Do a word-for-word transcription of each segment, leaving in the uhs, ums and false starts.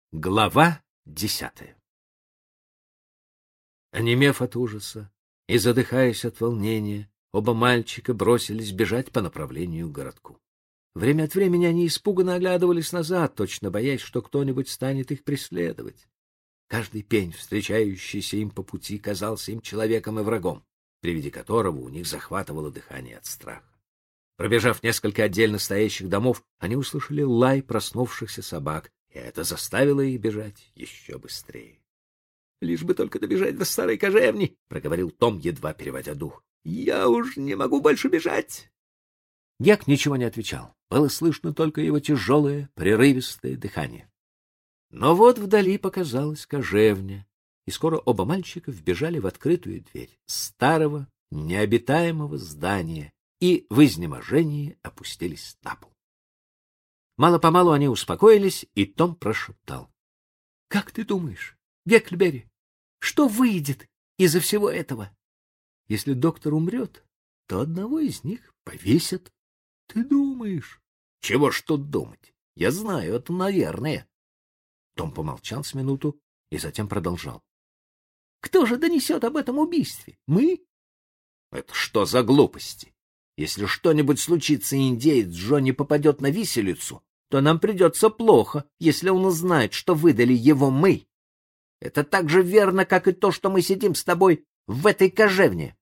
Глава десятая. Онемев от ужаса и задыхаясь от волнения, оба мальчика бросились бежать по направлению к городку. Время от времени они испуганно оглядывались назад, точно боясь, что кто-нибудь станет их преследовать. Каждый пень, встречающийся им по пути, казался им человеком и врагом, при виде которого у них захватывало дыхание от страха. Пробежав несколько отдельно стоящих домов, они услышали лай проснувшихся собак, и это заставило их бежать еще быстрее. — Лишь бы только добежать до старой кожевни, — проговорил Том, едва переводя дух. — Я уж не могу больше бежать. Гек ничего не отвечал. Было слышно только его тяжелое, прерывистое дыхание. Но вот вдали показалась кожевня, и скоро оба мальчика вбежали в открытую дверь старого, необитаемого здания и в изнеможении опустились на пол. Мало-помалу они успокоились, и Том прошептал: — Как ты думаешь, Гекльберри, что выйдет из-за всего этого? Если доктор умрет, то одного из них повесят. Ты думаешь? — Чего ж тут думать? Я знаю это, наверное. Том помолчал с минуту и затем продолжал. — Кто же донесет об этом убийстве? Мы? — Это что за глупости? Если что-нибудь случится, и индеец Джо не попадет на виселицу, то нам придется плохо, если он узнает, что выдали его мы. Это так же верно, как и то, что мы сидим с тобой в этой кожевне.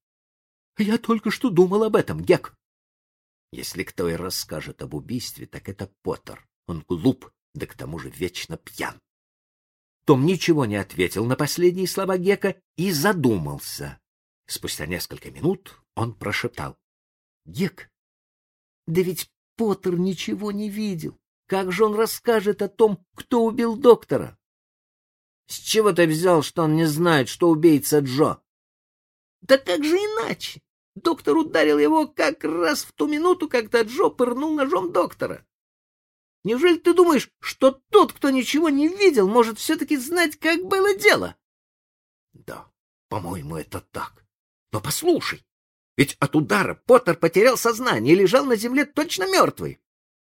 Я только что думал об этом, Гек. Если кто и расскажет об убийстве, так это Поттер. Он глуп, да к тому же вечно пьян. Том ничего не ответил на последние слова Гека и задумался. Спустя несколько минут он прошептал: — Гек, да ведь Поттер ничего не видел. Как же он расскажет о том, кто убил доктора? — С чего ты взял, что он не знает, что убийца Джо? — Да как же иначе? Доктор ударил его как раз в ту минуту, когда Джо пырнул ножом доктора. Неужели ты думаешь, что тот, кто ничего не видел, может все-таки знать, как было дело? — Да, по-моему, это так. Но послушай, ведь от удара Поттер потерял сознание и лежал на земле точно мертвый.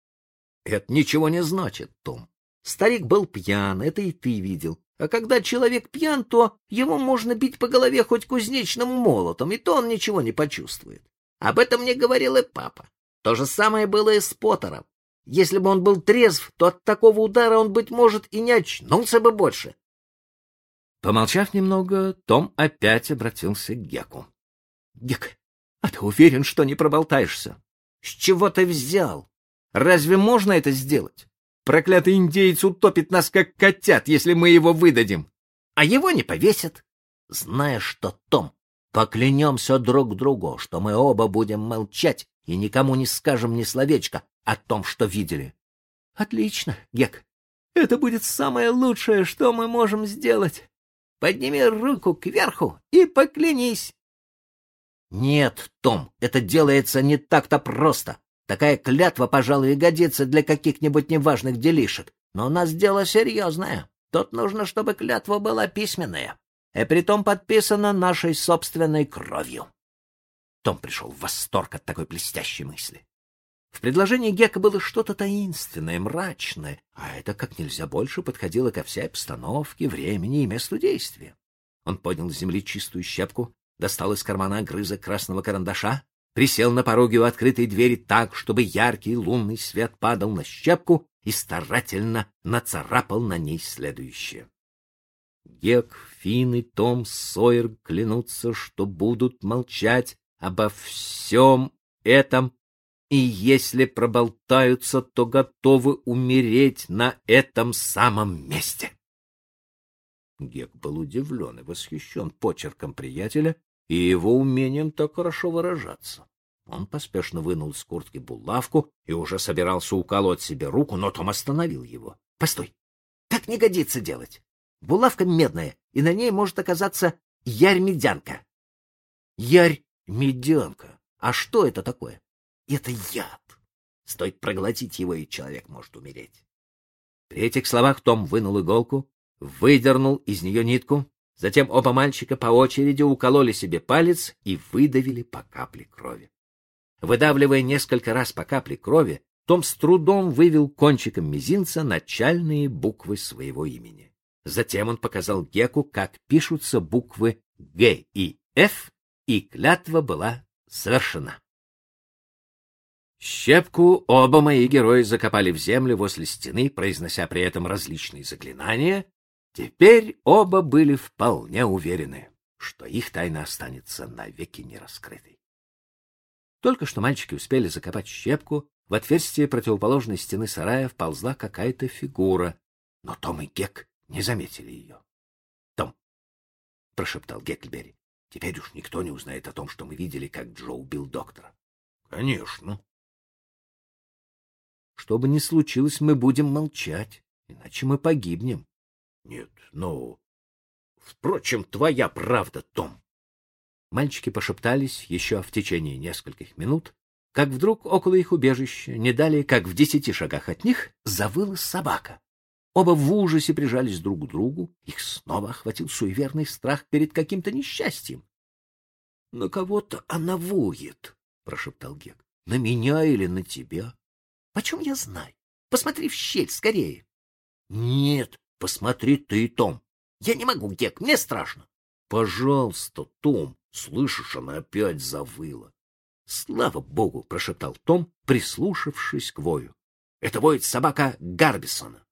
— Это ничего не значит, Том. Старик был пьян, это и ты видел. А когда человек пьян, то его можно бить по голове хоть кузнечным молотом, и то он ничего не почувствует. Об этом мне говорил и папа. То же самое было и с Поттером. Если бы он был трезв, то от такого удара он, быть может, и не очнулся бы больше. Помолчав немного, Том опять обратился к Геку. — Гек, а ты уверен, что не проболтаешься? — С чего ты взял? Разве можно это сделать? Проклятый индеец утопит нас, как котят, если мы его выдадим. А его не повесят. Знаешь что, Том, поклянемся друг другу, что мы оба будем молчать и никому не скажем ни словечка о том, что видели. — Отлично, Гек. Это будет самое лучшее, что мы можем сделать. Подними руку кверху и поклянись. — Нет, Том, это делается не так-то просто. Такая клятва, пожалуй, и годится для каких-нибудь неважных делишек. Но у нас дело серьезное. Тут нужно, чтобы клятва была письменная, и притом подписана нашей собственной кровью. Том пришел в восторг от такой блестящей мысли. В предложении Гека было что-то таинственное, мрачное, а это как нельзя больше подходило ко всей обстановке, времени и месту действия. Он поднял с земли чистую щепку, достал из кармана огрызок красного карандаша, присел на пороге у открытой двери так, чтобы яркий лунный свет падал на щепку, и старательно нацарапал на ней следующее. Гек, Финн и Том Сойер клянутся, что будут молчать обо всем этом, и если проболтаются, то готовы умереть на этом самом месте. Гек был удивлен и восхищен почерком приятеля и его умением так хорошо выражаться. Он поспешно вынул из куртки булавку и уже собирался уколоть себе руку, но Том остановил его. — Постой, так не годится делать. Булавка медная, и на ней может оказаться ярь-медянка. — Ярь-медянка? А что это такое? — Это яд. Стоит проглотить его, и человек может умереть. При этих словах Том вынул иголку, выдернул из нее нитку. Затем оба мальчика по очереди укололи себе палец и выдавили по капле крови. Выдавливая несколько раз по капле крови, Том с трудом вывел кончиком мизинца начальные буквы своего имени. Затем он показал Геку, как пишутся буквы Г и Ф, и клятва была совершена. Щепку оба мои герои закопали в землю возле стены, произнося при этом различные заклинания. Теперь оба были вполне уверены, что их тайна останется навеки нераскрытой. Только что мальчики успели закопать Щепку, в отверстие противоположной стены сарая вползла какая-то фигура, но Том и Гек не заметили ее. — Том, — прошептал Гекльберри, — теперь уж никто не узнает о том, что мы видели, как Джо убил доктора. — Конечно. — Что бы ни случилось, мы будем молчать, иначе мы погибнем. — Нет, ну... Впрочем, твоя правда, Том. Мальчики пошептались еще в течение нескольких минут, как вдруг около их убежища, не далее как в десяти шагах от них, завыла собака. Оба в ужасе прижались друг к другу, их снова охватил суеверный страх перед каким-то несчастьем. — На кого-то она воет, — прошептал Гек. — На меня или на тебя? — Почем я знаю? Посмотри в щель скорее. — Нет, посмотри ты, Том. — Я не могу, Гек, мне страшно. — Пожалуйста, Том, слышишь, она опять завыла. — Слава богу, — прошептал Том, прислушавшись к вою. — Это воет собака Гарбисона.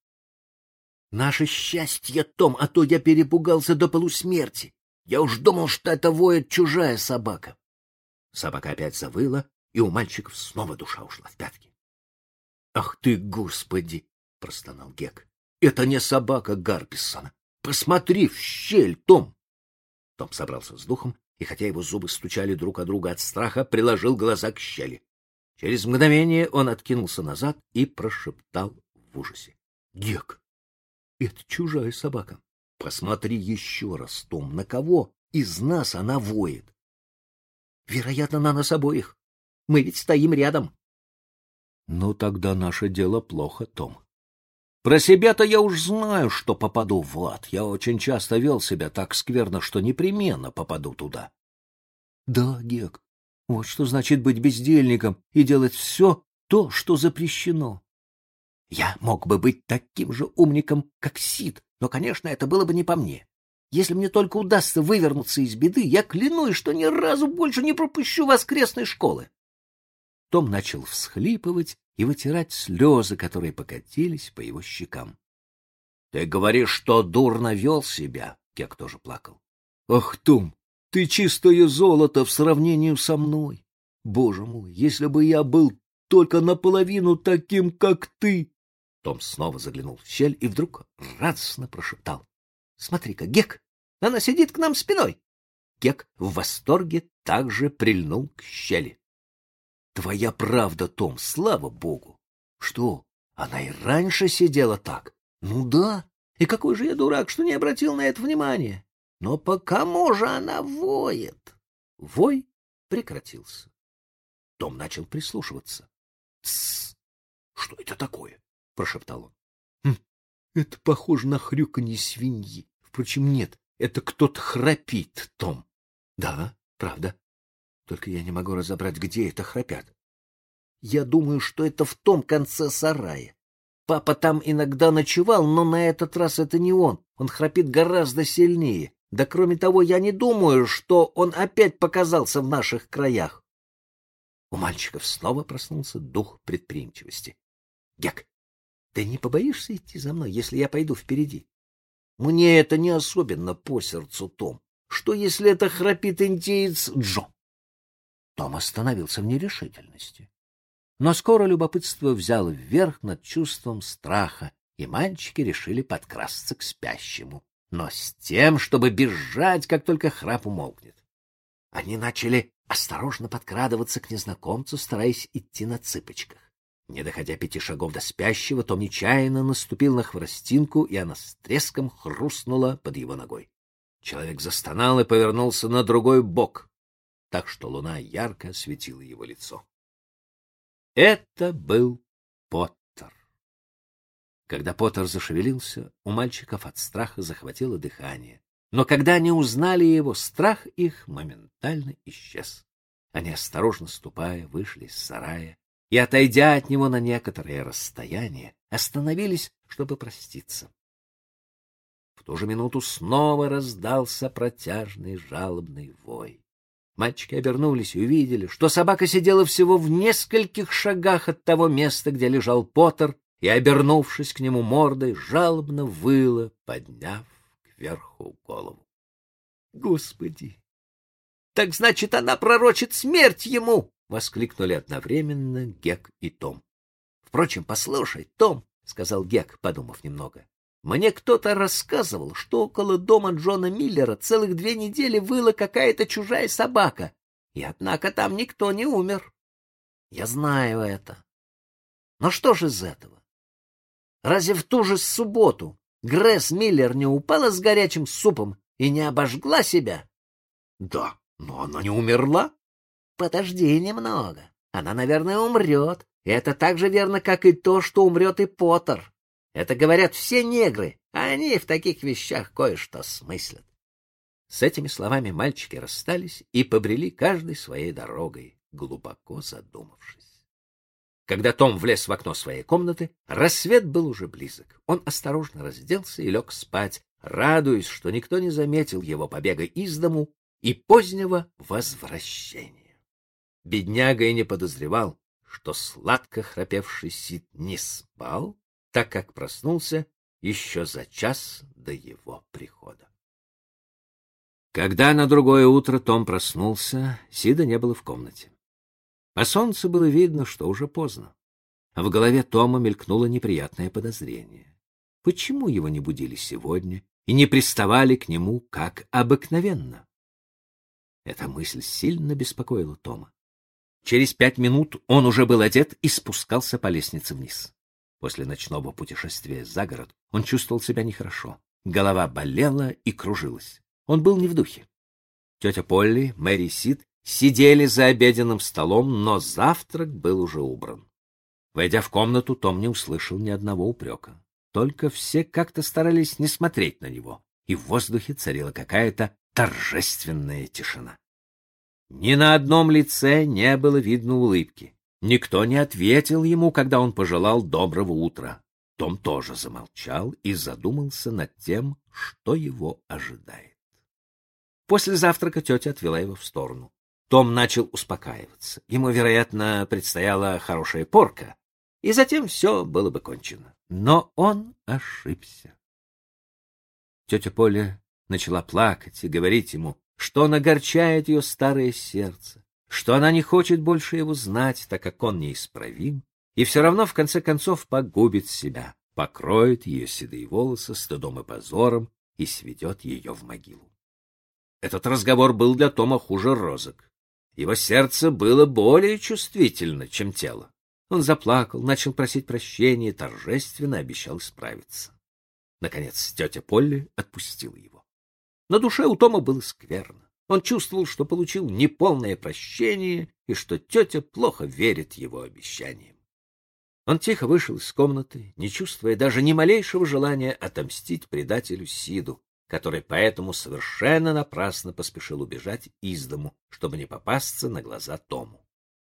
— Наше счастье, Том, а то я перепугался до полусмерти. Я уж думал, что это воет чужая собака. Собака опять завыла, и у мальчиков снова душа ушла в пятки. — Ах ты, Господи! — простонал Гек. — Это не собака Гарбисона. Посмотри в щель, Том! Том собрался с духом, и хотя его зубы стучали друг о друга от страха, приложил глаза к щели. Через мгновение он откинулся назад и прошептал в ужасе: — Гек, это чужая собака. Посмотри еще раз, Том, на кого из нас она воет. Вероятно, на нас обоих. Мы ведь стоим рядом. — Ну, тогда наше дело плохо, Том. Про себя-то я уж знаю, что попаду в ад. Я очень часто вел себя так скверно, что непременно попаду туда. — Да, Гек, вот что значит быть бездельником и делать все то, что запрещено. Я мог бы быть таким же умником, как Сид, но, конечно, это было бы не по мне. Если мне только удастся вывернуться из беды, я клянусь, что ни разу больше не пропущу воскресной школы. Том начал всхлипывать и вытирать слезы, которые покатились по его щекам. — Ты говоришь, что дурно вел себя? — Гек тоже плакал. — Ах, Том, ты чистое золото в сравнении со мной. Боже мой, если бы я был только наполовину таким, как ты! Том снова заглянул в щель и вдруг радостно прошептал: — Смотри-ка, Гек, она сидит к нам спиной. Гек в восторге также прильнул к щели. — Твоя правда, Том, слава богу. Что, она и раньше сидела так? Ну да, и какой же я дурак, что не обратил на это внимания. Но по кому же она воет? Вой прекратился. Том начал прислушиваться. — Тссс! Что это такое? — прошептал он. Хм, — Это похоже на хрюканье свиньи. Впрочем, нет, это кто-то храпит, Том. — Да, правда. Только я не могу разобрать, где это храпят. Я думаю, что это в том конце сарая. Папа там иногда ночевал, но на этот раз это не он. Он храпит гораздо сильнее. Да кроме того, я не думаю, что он опять показался в наших краях. У мальчиков снова проснулся дух предприимчивости. — Гек, ты не побоишься идти за мной, если я пойду впереди? — Мне это не особенно по сердцу, Том. Что, если это храпит индеец Джо? Том остановился в нерешительности. Но скоро любопытство взяло вверх над чувством страха, и мальчики решили подкрасться к спящему, но с тем, чтобы бежать, как только храп умолкнет. Они начали осторожно подкрадываться к незнакомцу, стараясь идти на цыпочках. Не доходя пяти шагов до спящего, Том нечаянно наступил на хворостинку, и она с треском хрустнула под его ногой. Человек застонал и повернулся на другой бок, так что луна ярко осветила его лицо. Это был Поттер. Когда Поттер зашевелился, у мальчиков от страха захватило дыхание. Но когда они узнали его, страх их моментально исчез. Они, осторожно ступая, вышли из сарая и, отойдя от него на некоторое расстояние, остановились, чтобы проститься. В ту же минуту снова раздался протяжный жалобный вой. Мальчики обернулись и увидели, что собака сидела всего в нескольких шагах от того места, где лежал Поттер, и, обернувшись к нему мордой, жалобно выла, подняв кверху голову. — Господи! Так значит, она пророчит смерть ему! — воскликнули одновременно Гек и Том. — Впрочем, послушай, Том, — сказал Гек, подумав немного, — мне кто-то рассказывал, что около дома Джона Миллера целых две недели выла какая-то чужая собака, и однако там никто не умер. Я знаю это. Но что же из этого? Разве в ту же субботу Гресс Миллер не упала с горячим супом и не обожгла себя? Да, но она не умерла. Подожди немного. Она, наверное, умрет. И это так же верно, как и то, что умрет и Поттер. Это говорят все негры, а они в таких вещах кое-что смыслят. С этими словами мальчики расстались и побрели каждой своей дорогой, глубоко задумавшись. Когда Том влез в окно своей комнаты, рассвет был уже близок. Он осторожно разделся и лег спать, радуясь, что никто не заметил его побега из дому и позднего возвращения. Бедняга и не подозревал, что сладко храпевший Сид не спал, так как проснулся еще за час до его прихода. Когда на другое утро Том проснулся, Сида не было в комнате. По солнцу было видно, что уже поздно. В голове Тома мелькнуло неприятное подозрение. Почему его не будили сегодня и не приставали к нему, как обыкновенно? Эта мысль сильно беспокоила Тома. Через пять минут он уже был одет и спускался по лестнице вниз. После ночного путешествия за город он чувствовал себя нехорошо. Голова болела и кружилась. Он был не в духе. Тетя Полли, Мэри и Сид сидели за обеденным столом, но завтрак был уже убран. Войдя в комнату, Том не услышал ни одного упрека. Только все как-то старались не смотреть на него, и в воздухе царила какая-то торжественная тишина. Ни на одном лице не было видно улыбки. Никто не ответил ему, когда он пожелал доброго утра. Том тоже замолчал и задумался над тем, что его ожидает. После завтрака тетя отвела его в сторону. Том начал успокаиваться. Ему, вероятно, предстояла хорошая порка, и затем все было бы кончено. Но он ошибся. Тетя Поля начала плакать и говорить ему, что он огорчает ее старое сердце, что она не хочет больше его знать, так как он неисправим, и все равно в конце концов погубит себя, покроет ее седые волосы стыдом и позором и сведет ее в могилу. Этот разговор был для Тома хуже розок. Его сердце было более чувствительно, чем тело. Он заплакал, начал просить прощения и торжественно обещал исправиться. Наконец тетя Полли отпустила его. На душе у Тома было скверно. Он чувствовал, что получил неполное прощение и что тетя плохо верит его обещаниям. Он тихо вышел из комнаты, не чувствуя даже ни малейшего желания отомстить предателю Сиду, который поэтому совершенно напрасно поспешил убежать из дому, чтобы не попасться на глаза Тому.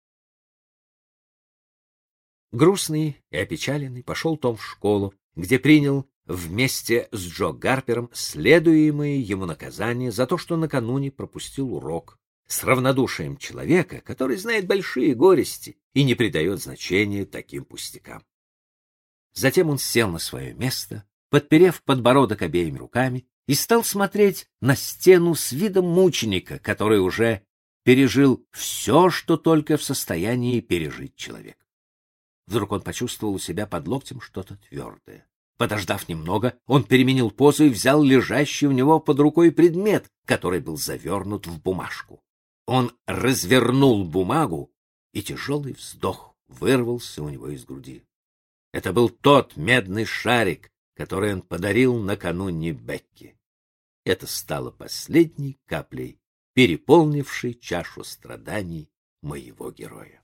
Грустный и опечаленный пошел Том в школу, где принял вместе с Джо Гарпером следуемое ему наказание за то, что накануне пропустил урок, с равнодушием человека, который знает большие горести и не придает значения таким пустякам. Затем он сел на свое место, подперев подбородок обеими руками, и стал смотреть на стену с видом мученика, который уже пережил все, что только в состоянии пережить человек. Вдруг он почувствовал у себя под локтем что-то твердое. Подождав немного, он переменил позу и взял лежащий у него под рукой предмет, который был завернут в бумажку. Он развернул бумагу, и тяжелый вздох вырвался у него из груди. Это был тот медный шарик, который он подарил накануне Бекки. Это стало последней каплей, переполнившей чашу страданий моего героя.